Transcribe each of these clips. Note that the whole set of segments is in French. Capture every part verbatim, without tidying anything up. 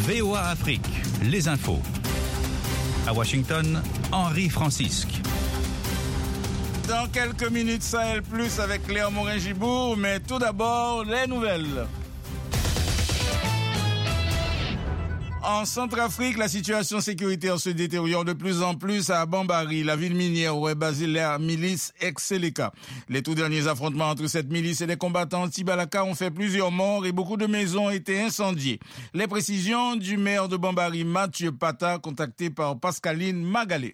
V O A Afrique, les infos. À Washington, Henri Francisque. Dans quelques minutes, Sahel Plus avec Léa Morin-Gibourg, mais tout d'abord, les nouvelles. En Centrafrique, la situation sécuritaire se détériore de plus en plus à Bambari, la ville minière où est basée la milice ex-Seleka. Les tout derniers affrontements entre cette milice et les combattants anti-Balaka ont fait plusieurs morts et beaucoup de maisons ont été incendiées. Les précisions du maire de Bambari, Mathieu Pata, contacté par Pascaline Magalé.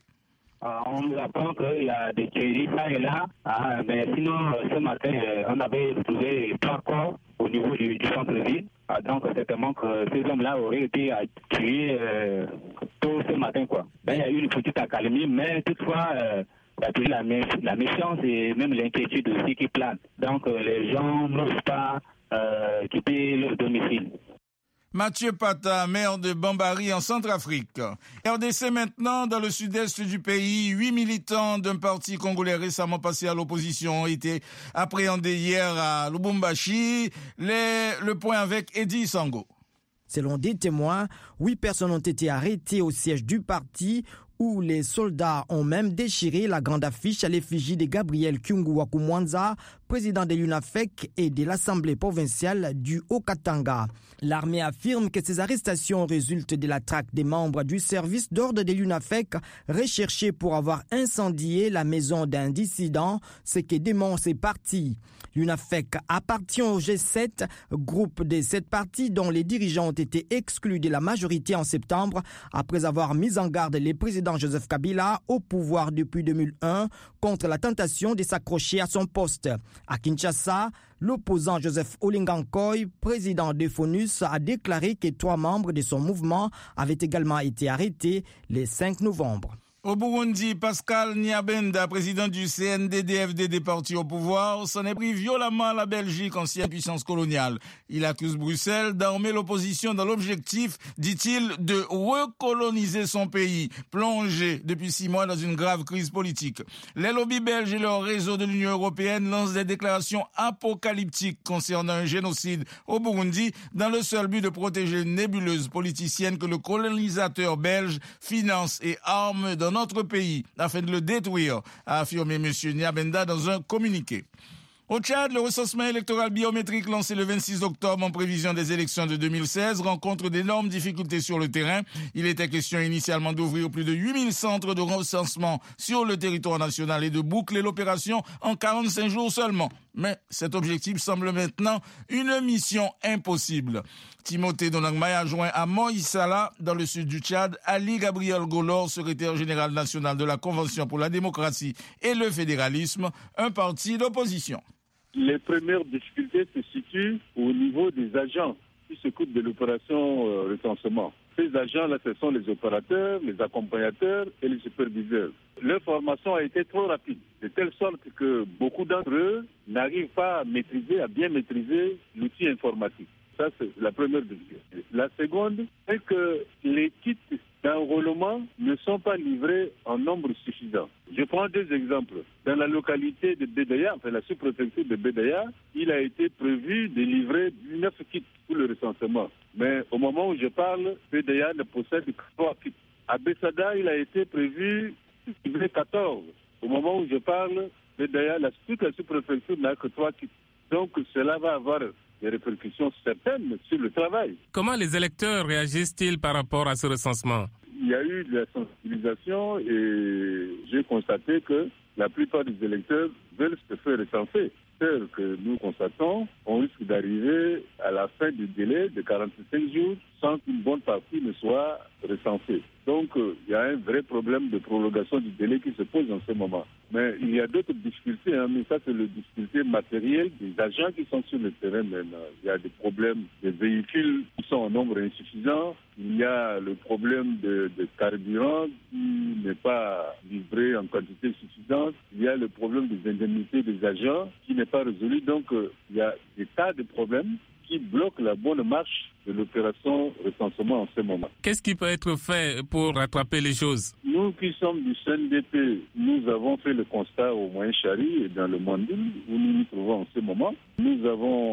On nous apprend qu'il y a des tueries ça et là, ah, mais sinon ce matin on avait trouvé trois corps au niveau du, du centre-ville. Ah, donc certainement que ces hommes-là auraient été tués euh, tôt ce matin, quoi. Ben, il y a eu une petite accalmie, mais toutefois euh, il y a toujours la, mé- la méfiance et même l'inquiétude aussi qui plane. Donc euh, les gens n'osent pas euh, quitter leur domicile. Mathieu Pata, maire de Bambari en Centrafrique. R D C maintenant, dans le sud-est du pays, huit militants d'un parti congolais récemment passé à l'opposition ont été appréhendés hier à Lubumbashi. Les, le point avec Eddie Sango. Selon des témoins, huit personnes ont été arrêtées au siège du parti où les soldats ont même déchiré la grande affiche à l'effigie de Gabriel Kyungu Wakumwanza, président de l'UNAFEC et de l'Assemblée provinciale du Haut-Katanga. L'armée affirme que ces arrestations résultent de la traque des membres du service d'ordre de l'UNAFEC recherchés pour avoir incendié la maison d'un dissident, ce que démontre ces partis. L'UNAFEC appartient au G sept, groupe des sept partis dont les dirigeants ont été exclus de la majorité en septembre après avoir mis en garde les présidents Joseph Kabila au pouvoir depuis deux mille un contre la tentation de s'accrocher à son poste. À Kinshasa, l'opposant Joseph Olingankoy, président de FONUS, a déclaré que trois membres de son mouvement avaient également été arrêtés le cinq novembre. Au Burundi, Pascal Nyabenda, président du C N D D F D des partis au pouvoir, s'en est pris violemment à la Belgique, ancienne puissance coloniale. Il accuse Bruxelles d'armer l'opposition dans l'objectif, dit-il, de recoloniser son pays, plongé depuis six mois dans une grave crise politique. Les lobbies belges et leur réseau de l'Union européenne lancent des déclarations apocalyptiques concernant un génocide au Burundi dans le seul but de protéger une nébuleuse politicienne que le colonisateur belge finance et arme dans notre pays afin de le détruire, a affirmé M. Nyabenda dans un communiqué. Au Tchad, le recensement électoral biométrique lancé le vingt-six octobre en prévision des élections de deux mille seize rencontre d'énormes difficultés sur le terrain. Il était question initialement d'ouvrir plus de huit mille centres de recensement sur le territoire national et de boucler l'opération en quarante-cinq jours seulement. Mais cet objectif semble maintenant une mission impossible. Timothée Donangmay a joint à Moïse Salah, dans le sud du Tchad, Ali Gabriel Golor, secrétaire général national de la Convention pour la démocratie et le fédéralisme, un parti d'opposition. Les premières difficultés se situent au niveau des agents qui s'occupent de l'opération euh, recensement. Ces agents-là, ce sont les opérateurs, les accompagnateurs et les superviseurs. Leur formation a été trop rapide, de telle sorte que beaucoup d'entre eux n'arrivent pas à maîtriser, à bien maîtriser l'outil informatique. Ça, c'est la première difficulté. La seconde, c'est que les kits d'enrôlement ne sont pas livrés en nombre suffisant. Je prends deux exemples. Dans la localité de Bédaya, enfin la sous-préfecture de Bédaya, il a été prévu de livrer neuf kits pour le recensement. Mais au moment où je parle, Bédaya ne possède que trois kits. À Bessada, il a été prévu de livrer quatorze. Au moment où je parle, Bédaya, la, toute la sous-préfecture n'a que trois kits. Donc cela va avoir des répercussions certaines sur le travail. Comment les électeurs réagissent-ils par rapport à ce recensement ? Il y a eu de la sensibilisation et j'ai constaté que la plupart des électeurs veulent se faire recenser. C'est que nous constatons, on risque d'arriver à la fin du délai de quarante-cinq jours sans qu'une bonne partie ne soit recensée. Donc, euh, il y a un vrai problème de prolongation du délai qui se pose en ce moment. Mais il y a d'autres difficultés, hein, mais ça, c'est les difficultés matérielles des agents qui sont sur le terrain maintenant. Il y a des problèmes de véhicules qui sont en nombre insuffisant. Il y a le problème de, de carburant qui n'est pas livré en quantité suffisante. Il y a le problème des indemnités des agents qui n'est pas résolu. Donc, euh, il y a des tas de problèmes qui bloque la bonne marche de l'opération recensement en ce moment. Qu'est-ce qui peut être fait pour rattraper les choses ? Nous qui sommes du C N D P, nous avons fait le constat au Moyen Chari et dans le Mandil, où nous nous trouvons en ce moment. Nous avons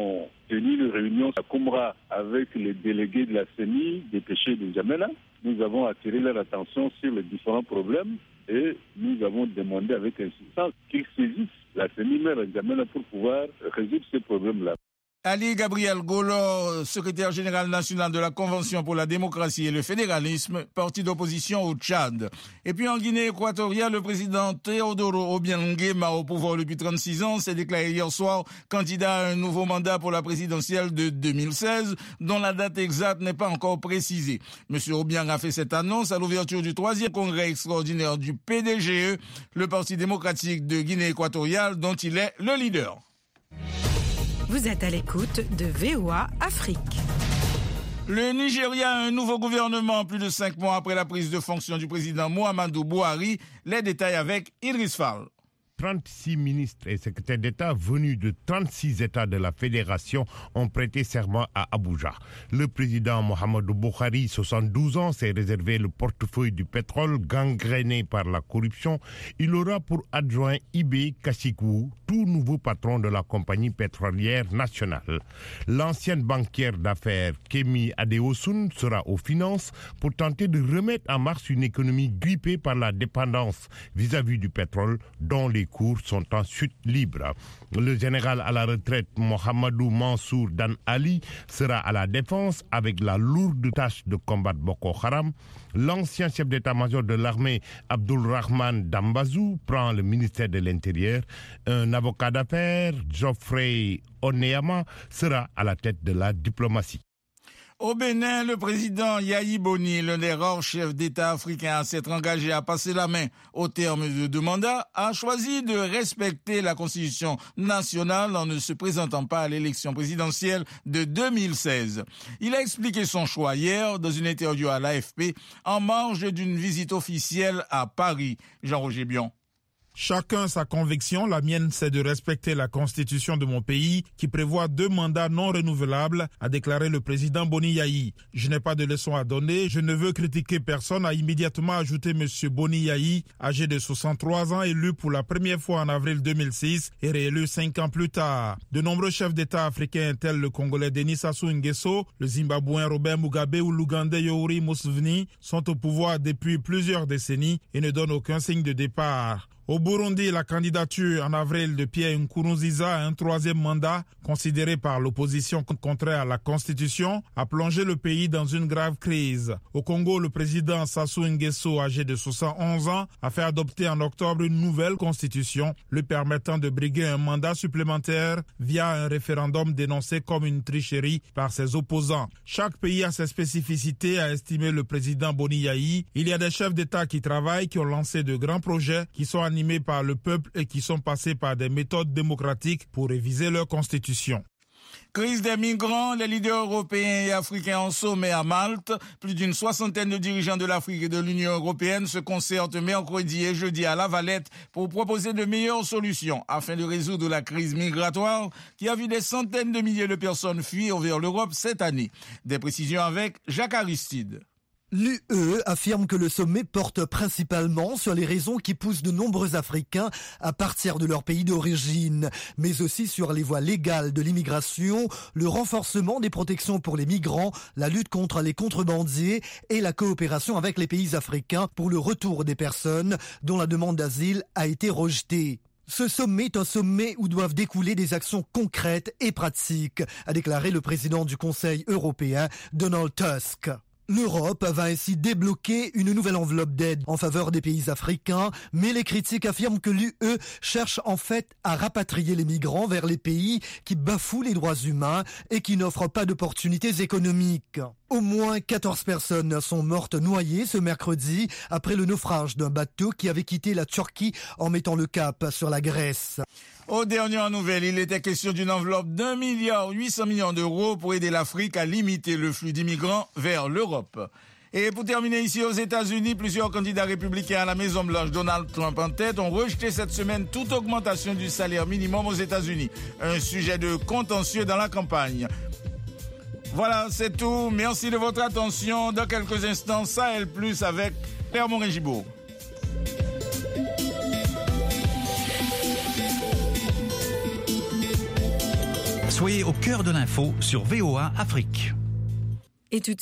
tenu une réunion à Kumra avec les délégués de la C E N I dépêchés de N'Djamena. Nous avons attiré leur attention sur les différents problèmes et nous avons demandé avec insistance qu'ils saisissent la C E N I maire N'Djamena pour pouvoir résoudre ces problèmes-là. Ali Gabriel Golor, secrétaire général national de la Convention pour la démocratie et le fédéralisme, parti d'opposition au Tchad. Et puis en Guinée équatoriale, le président Teodoro Obiang Nguema, au pouvoir depuis trente-six ans, s'est déclaré hier soir candidat à un nouveau mandat pour la présidentielle de deux mille seize, dont la date exacte n'est pas encore précisée. Monsieur Obiang a fait cette annonce à l'ouverture du troisième congrès extraordinaire du P D G E, le Parti démocratique de Guinée équatoriale, dont il est le leader. Vous êtes à l'écoute de V O A Afrique. Le Nigeria a un nouveau gouvernement plus de cinq mois après la prise de fonction du président Muhammadu Buhari. Les détails avec Idriss Fall. trente-six ministres et secrétaires d'État venus de trente-six États de la Fédération ont prêté serment à Abuja. Le président Muhammadu Buhari, soixante-douze ans, s'est réservé le portefeuille du pétrole gangréné par la corruption. Il aura pour adjoint Ibe Kashiku, tout nouveau patron de la compagnie pétrolière nationale. L'ancienne banquière d'affaires Kemi Adeosun sera aux finances pour tenter de remettre en marche une économie grippée par la dépendance vis-à-vis du pétrole dont les cours sont en chute libre. Le général à la retraite Mohamedou Mansour Dan Ali sera à la défense avec la lourde tâche de combattre Boko Haram. L'ancien chef d'état-major de l'armée Abdulrahman Dambazou prend le ministère de l'Intérieur. Un avocat d'affaires, Geoffrey Oneyama, sera à la tête de la diplomatie. Au Bénin, le président Yayi Boni, l'un des rares chefs d'État africains à s'être engagé à passer la main au terme de deux mandats, a choisi de respecter la Constitution nationale en ne se présentant pas à l'élection présidentielle de deux mille seize. Il a expliqué son choix hier dans une interview à l'A F P en marge d'une visite officielle à Paris. Jean-Roger Bion. Chacun sa conviction, la mienne c'est de respecter la constitution de mon pays qui prévoit deux mandats non renouvelables, a déclaré le président Boni Yayi. Je n'ai pas de leçon à donner, je ne veux critiquer personne, a immédiatement ajouté M. Boni Yayi, âgé de soixante-trois ans, élu pour la première fois en avril deux mille six et réélu cinq ans plus tard. De nombreux chefs d'État africains tels le Congolais Denis Sassou Nguesso, le Zimbabwéen Robert Mugabe ou l'Ougandais Yoweri Museveni sont au pouvoir depuis plusieurs décennies et ne donnent aucun signe de départ. Au Burundi, la candidature en avril de Pierre Nkurunziza à un troisième mandat, considéré par l'opposition contraire à la Constitution, a plongé le pays dans une grave crise. Au Congo, le président Sassou Nguesso, âgé de soixante-onze ans, a fait adopter en octobre une nouvelle constitution lui permettant de briguer un mandat supplémentaire via un référendum dénoncé comme une tricherie par ses opposants. Chaque pays a ses spécificités, a estimé le président Boni Yayi. Il y a des chefs d'État qui travaillent, qui ont lancé de grands projets, qui sont animés par le peuple et qui sont passés par des méthodes démocratiques pour réviser leur constitution. Crise des migrants, les leaders européens et africains en sommet à Malte. Plus d'une soixantaine de dirigeants de l'Afrique et de l'Union européenne se concertent mercredi et jeudi à La Valette pour proposer de meilleures solutions afin de résoudre la crise migratoire qui a vu des centaines de milliers de personnes fuir vers l'Europe cette année. Des précisions avec Jacques Aristide. L'U E affirme que le sommet porte principalement sur les raisons qui poussent de nombreux Africains à partir de leur pays d'origine, mais aussi sur les voies légales de l'immigration, le renforcement des protections pour les migrants, la lutte contre les contrebandiers et la coopération avec les pays africains pour le retour des personnes dont la demande d'asile a été rejetée. Ce sommet est un sommet où doivent découler des actions concrètes et pratiques, a déclaré le président du Conseil européen, Donald Tusk. L'Europe va ainsi débloquer une nouvelle enveloppe d'aide en faveur des pays africains, mais les critiques affirment que l'U E cherche en fait à rapatrier les migrants vers les pays qui bafouent les droits humains et qui n'offrent pas d'opportunités économiques. Au moins quatorze personnes sont mortes noyées ce mercredi après le naufrage d'un bateau qui avait quitté la Turquie en mettant le cap sur la Grèce. Aux dernières nouvelles, il était question d'une enveloppe d'un milliard huit cents millions d'euros pour aider l'Afrique à limiter le flux d'immigrants vers l'Europe. Et pour terminer ici aux États-Unis, plusieurs candidats républicains à la Maison-Blanche, Donald Trump en tête, ont rejeté cette semaine toute augmentation du salaire minimum aux États-Unis. Un sujet de contentieux dans la campagne. Voilà, c'est tout. Merci de votre attention. Dans quelques instants, Sahel Plus avec Clermont Régibourg. Soyez au cœur de l'info sur V O A Afrique. Et tout de